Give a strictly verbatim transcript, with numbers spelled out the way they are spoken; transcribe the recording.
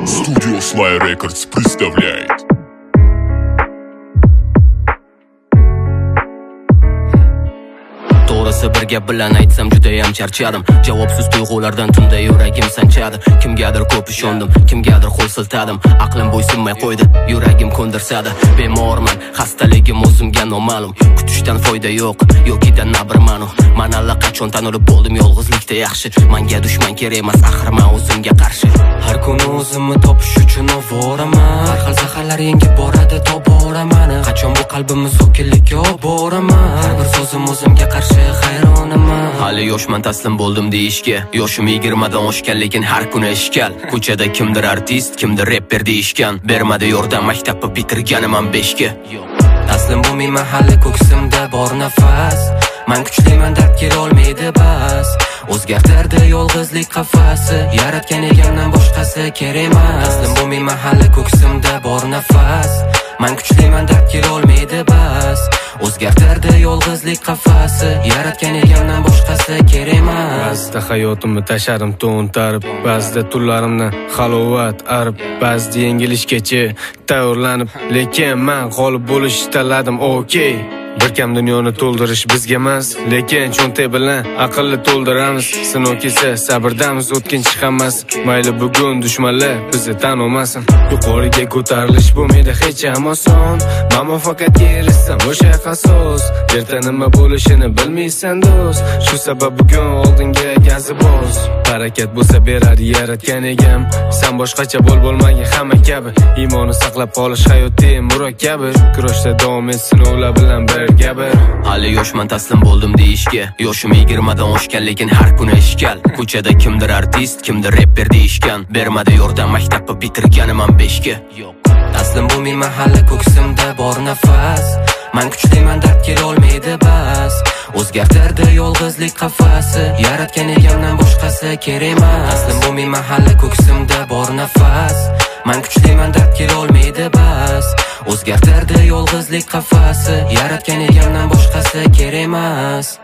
Studio Sly Records представляет. To'g'risi bir gap bilan aytsam judayam charchadim. Javobsiz tuyg'ulardan tunda yuragim sanchadi. Kimgadir ko'p ishondim, kimgadir qo'l siltadim. Aqlim bo'ysunmay qo'ydi, yuragim ko'ndirsadi. Bemorman, xastaligim o'zimga noma'lum. Kutishdan foyda yo'q, yokidan nabrmanu. Men allaqachon tanilib bo'ldim yolg'izlikda yaxshi. Menga dushman kerak emas, axir men o'zimga qarshi. Har kuni o'zimni topish uchun ovoraman. Har xil zaharlar yengib boradi toboraman. Qachon bu qalbimni so'kinlikka olib boraman. Har bir so'zim o'zimga qarshi hayronaman. Hali yoshman, taslim bo'ldim deyishga. Yoshim yigirmadan oshgan, lekin har kuni ishkal. Ko'chada kimdir artist, kimdir rapper deyishgan. Bermadi yordam, maktabni bitirganim beshga. Taslim bo'lmayman hali ko'ksimda bor nafas. Men kuchliman, dard kela olmaydi bas. O'zgartirdi yolg'izlik qafasi. Yaratgan egamdan boshqasi kerak emas. Taslim bo'lmayman hali ko'ksimda bor nafas. Men kuchliman, dard kela olmaydi bas. O'zgartirdi yolg'izlik qafasi. Yaratgan egamdan boshqasi kerak emas. Ba'zida hayotimni tasharim to'ntarib, ba'zida tunlarimni halovat arib, ba'zida yengilishgacha tayyorlanib, lekin men g'olib bo'lishni taladim, okey. Bir kam dunyoni to'ldirish bizga emas, lekin cho'ntak bilan aqlni to'ldiramiz. Sinov kelsa sabrdamiz, o'tkinchi hammas. Mayli bugun dushmanlar bizni tan olmasin. Yuqoriga ko'tarilish bo'lmaydi hech ham oson. Men muvaffaqiyatga erishsam o'sha qasos. Erta nima bo'lishini bilmaysan do'st. Shu sabab bugun oldinga gazib bos. Harakat bo'lsa berar yaratgan egam. Sen boshqacha bo'l bo'lmagin hamma kabi. Iymonni saqlab qolish hayotda murakkabi. Kurashda davom et sinovlar bilan gabir. Hali yoshman, taslim bo'ldim deyishga. Yoshim yigirmadan oshgan, lekin har kuni ishkal. Ko'chada kimdir artist, kimdir rapper deyishgan. Bermadi yordam, maktabni bitirganim beshga. Taslim bo'lmayman hali ko'ksimda bor nafas. Men kuchliman, dard kela olmaydi bas. O'zgartirdi yolg'izlik qafasi. Yaratgan egamdan boshqasi kerak emas. Taslim bo'lmayman hali ko'ksimda bor nafas. Men kuchliman, dard kela olmaydi bas. O'zgartirdi yolg'izlik qafasi. Yaratgan egamdan boshqasi kerak emas.